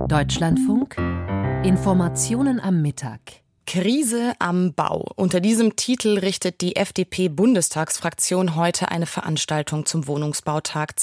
Deutschlandfunk Informationen am Mittag. Krise am Bau. Unter diesem Titel richtet die FDP-Bundestagsfraktion heute eine Veranstaltung zum Wohnungsbautag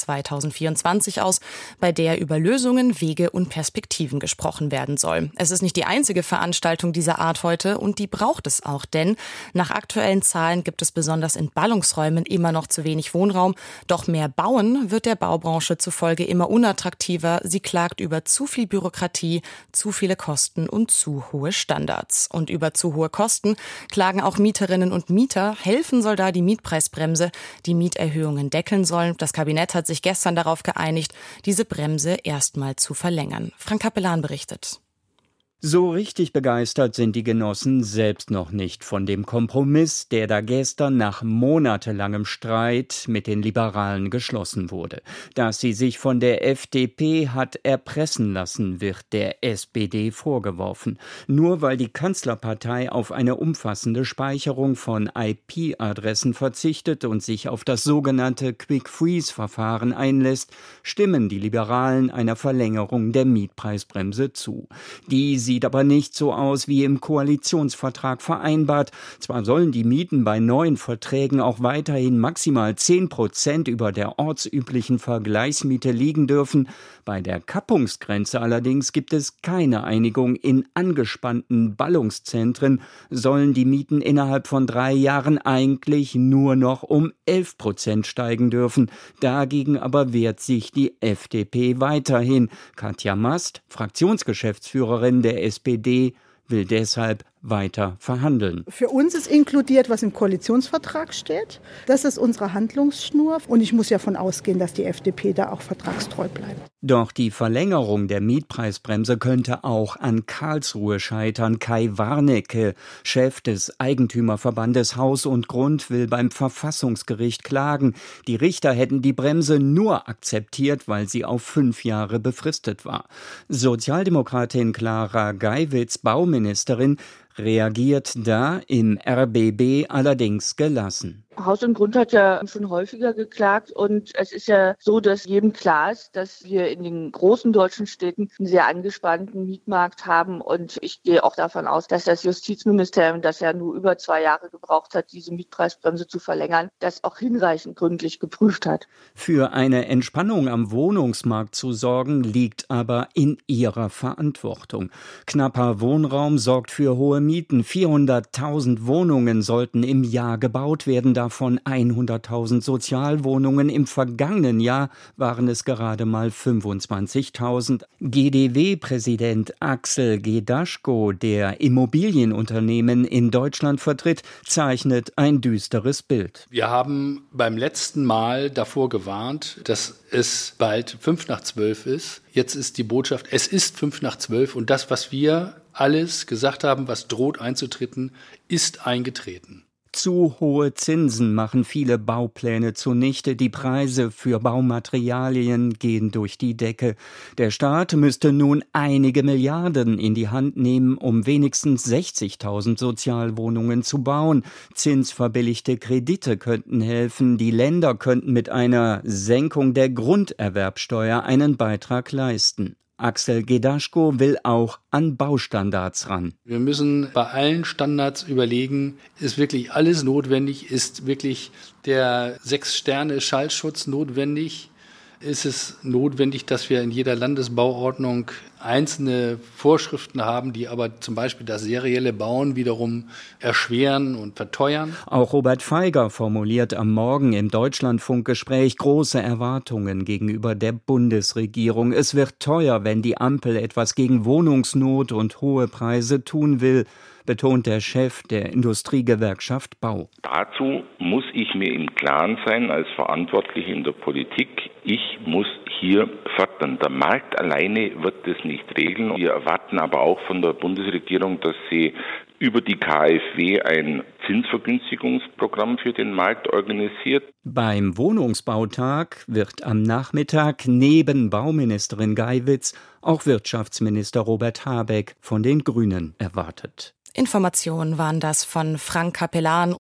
2024 aus, bei der über Lösungen, Wege und Perspektiven gesprochen werden soll. Es ist nicht die einzige Veranstaltung dieser Art heute und die braucht es auch, denn nach aktuellen Zahlen gibt es besonders in Ballungsräumen immer noch zu wenig Wohnraum. Doch mehr Bauen wird der Baubranche zufolge immer unattraktiver. Sie klagt über zu viel Bürokratie, zu viele Kosten und zu hohe Standards. Und über zu hohe Kosten klagen auch Mieterinnen und Mieter. Helfen soll da die Mietpreisbremse, die Mieterhöhungen deckeln soll. Das Kabinett hat sich gestern darauf geeinigt, diese Bremse erstmal zu verlängern. Frank Capellan berichtet. So richtig begeistert sind die Genossen selbst noch nicht von dem Kompromiss, der da gestern nach monatelangem Streit mit den Liberalen geschlossen wurde. Dass sie sich von der FDP hat erpressen lassen, wird der SPD vorgeworfen. Nur weil die Kanzlerpartei auf eine umfassende Speicherung von IP-Adressen verzichtet und sich auf das sogenannte Quick-Freeze-Verfahren einlässt, stimmen die Liberalen einer Verlängerung der Mietpreisbremse zu. Die sieht aber nicht so aus wie im Koalitionsvertrag vereinbart. Zwar sollen die Mieten bei neuen Verträgen auch weiterhin maximal 10% über der ortsüblichen Vergleichsmiete liegen dürfen. Bei der Kappungsgrenze allerdings gibt es keine Einigung. In angespannten Ballungszentren sollen die Mieten innerhalb von 3 Jahren eigentlich nur noch um 11% steigen dürfen. Dagegen aber wehrt sich die FDP weiterhin. Katja Mast, Fraktionsgeschäftsführerin der SPD, will deshalb weiter verhandeln. Für uns ist inkludiert, was im Koalitionsvertrag steht. Das ist unsere Handlungsschnur. Und ich muss ja davon ausgehen, dass die FDP da auch vertragstreu bleibt. Doch die Verlängerung der Mietpreisbremse könnte auch an Karlsruhe scheitern. Kai Warnecke, Chef des Eigentümerverbandes Haus und Grund, will beim Verfassungsgericht klagen. Die Richter hätten die Bremse nur akzeptiert, weil sie auf 5 Jahre befristet war. Sozialdemokratin Clara Geiwitz, Bauministerin, reagiert da im RBB allerdings gelassen. Haus und Grund hat ja schon häufiger geklagt und es ist ja so, dass jedem klar ist, dass wir in den großen deutschen Städten einen sehr angespannten Mietmarkt haben und ich gehe auch davon aus, dass das Justizministerium, das ja nur über 2 Jahre gebraucht hat, diese Mietpreisbremse zu verlängern, das auch hinreichend gründlich geprüft hat. Für eine Entspannung am Wohnungsmarkt zu sorgen, liegt aber in ihrer Verantwortung. Knapper Wohnraum sorgt für hohe Mieten. 400.000 Wohnungen sollten im Jahr gebaut werden, davon 100.000 Sozialwohnungen. Im vergangenen Jahr waren es gerade mal 25.000. GdW-Präsident Axel Gedaschko, der Immobilienunternehmen in Deutschland vertritt, zeichnet ein düsteres Bild. Wir haben beim letzten Mal davor gewarnt, dass es bald 11:55 ist. Jetzt ist die Botschaft, es ist 11:55 und das, was wir alles gesagt haben, was droht einzutreten, ist eingetreten. Zu hohe Zinsen machen viele Baupläne zunichte. Die Preise für Baumaterialien gehen durch die Decke. Der Staat müsste nun einige Milliarden in die Hand nehmen, um wenigstens 60.000 Sozialwohnungen zu bauen. Zinsverbilligte Kredite könnten helfen. Die Länder könnten mit einer Senkung der Grunderwerbsteuer einen Beitrag leisten. Axel Gedaschko will auch an Baustandards ran. Wir müssen bei allen Standards überlegen, ist wirklich alles notwendig? Ist wirklich der 6-Sterne-Schallschutz notwendig? Ist es notwendig, dass wir in jeder Landesbauordnung einzelne Vorschriften haben, die aber zum Beispiel das serielle Bauen wiederum erschweren und verteuern? Auch Robert Feiger formuliert am Morgen im Deutschlandfunkgespräch große Erwartungen gegenüber der Bundesregierung. Es wird teuer, wenn die Ampel etwas gegen Wohnungsnot und hohe Preise tun will, betont der Chef der Industriegewerkschaft Bau. Dazu muss ich mir im Klaren sein, als Verantwortliche in der Politik, ich muss hier fördern. Der Markt alleine wird das nicht regeln. Wir erwarten aber auch von der Bundesregierung, dass sie über die KfW ein Zinsvergünstigungsprogramm für den Markt organisiert. Beim Wohnungsbautag wird am Nachmittag neben Bauministerin Geiwitz auch Wirtschaftsminister Robert Habeck von den Grünen erwartet. Informationen waren das von Frank Capellan.